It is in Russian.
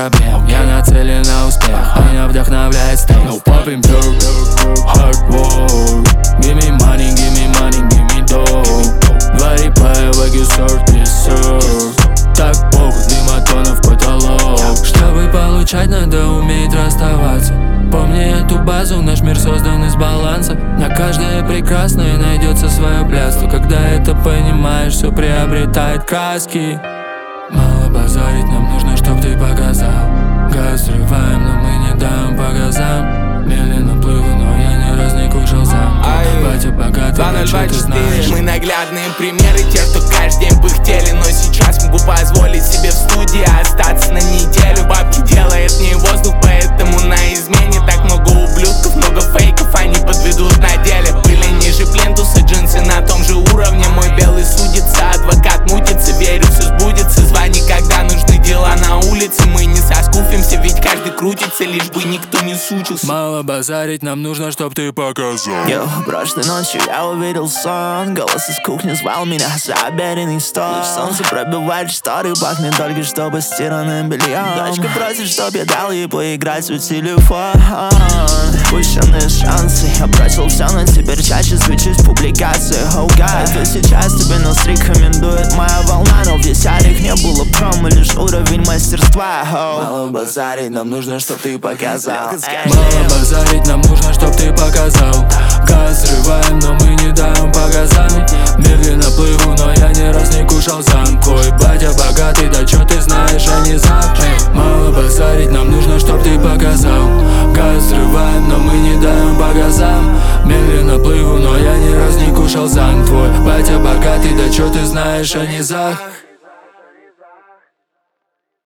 проблем. Я нацелен на успех, меня вдохновляет стейк. No popping perk, hard work. Give me money, give me dough. Два реплея в Агюсорт, yes sir. Так похуй, дымотонов потолок. Чтобы получать, надо уметь расставаться. Помни эту базу, наш мир создан из баланса. На каждое прекрасное найдется свое блядство. Когда это понимаешь, все приобретает краски. Мало базарить, нам нужно, чтоб ты показал. Газ срываем, но мы не даем по газам. Медленно плыву, но я ни разу не кушал сам. Батя богатый, да что ты знаешь. Мы наглядные примеры, те, что каждый день пыхтели. Но сейчас могу позволить себе в студии остаться на неделю. Бабки делает не воздух, поэтому на измене. Так много ублюдков, много фейков, они подведут на деле. Были ниже плинтуса, джинсы на том же уровне. Мой белый судится, адвокат мутится, верю, все сбудется. Звони, когда нужны дела на улице. Мы не соскуфимся, ведь каждый крутится, лишь бы никто не сучился. Мало базарить, нам нужно, чтоб ты показал. Прошлой ночью я увидел сон. Голос из кухни звал меня за обеденный стол. Лишь солнце пробивает шторы, пахнет только что постиранным бельем. Дочка просит, чтоб я дал ей поиграть в телефон. Упущенные шансы, я бросил все, но теперь чаще свечусь в публикациях. Oh God, это сейчас тебе нас рекомендует моя волна. Но в десятых не было промо, лишь уровень мастерства. Мало базарить, нам нужно, чтоб ты показал. Мало базарить, нам нужно, чтоб ты показал. Газ срываем, но мы не даем по газам. Медленно плыву, но я ни раз не кушал зам. Твой батя богатый, да чё ты знаешь, а не зам. Мало базарить, нам нужно, чтоб ты показал. Газ срываем, но мы не даем по газам. Медленно плыву, но я ни раз не кушал зам. Твой батя богатый, да чё ты знаешь, а не зам.